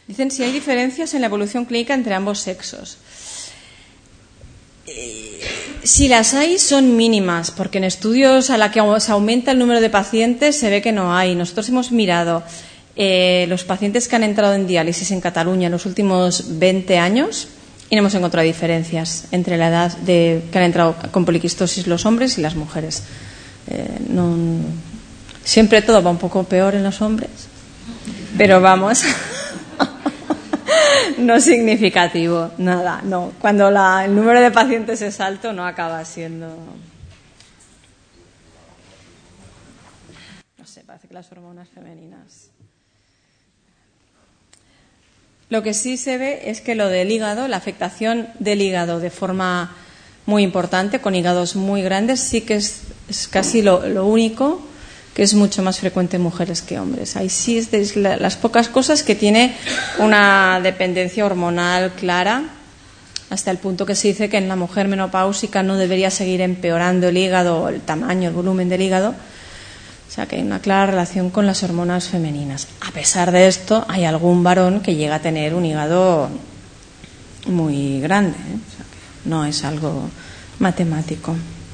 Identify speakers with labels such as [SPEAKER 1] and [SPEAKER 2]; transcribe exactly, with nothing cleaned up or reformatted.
[SPEAKER 1] Dicen si hay diferencias en la evolución clínica entre ambos sexos. Eh, si las hay, son mínimas, porque en estudios a la que se aumenta el número de pacientes se ve que no hay. Nosotros hemos mirado eh, los pacientes que han entrado en diálisis en Cataluña en los últimos veinte años y no hemos encontrado diferencias entre la edad de que han entrado con poliquistosis los hombres y las mujeres. Eh, no, siempre todo va un poco peor en los hombres, pero vamos, no significativo, nada, no. Cuando la, el número de pacientes es alto, no acaba siendo. No sé, parece que las hormonas femeninas. Lo que sí se ve es que lo del hígado, la afectación del hígado de forma muy importante, con hígados muy grandes, sí que es, es casi lo, lo único que es mucho más frecuente en mujeres que hombres. Ahí sí es de las pocas cosas que tiene una dependencia hormonal clara, hasta el punto que se dice que en la mujer menopáusica no debería seguir empeorando el hígado, el tamaño, el volumen del hígado. O sea que hay una clara relación con las hormonas femeninas. A pesar de esto, hay algún varón que llega a tener un hígado muy grande, ¿eh? O sea que no es algo matemático.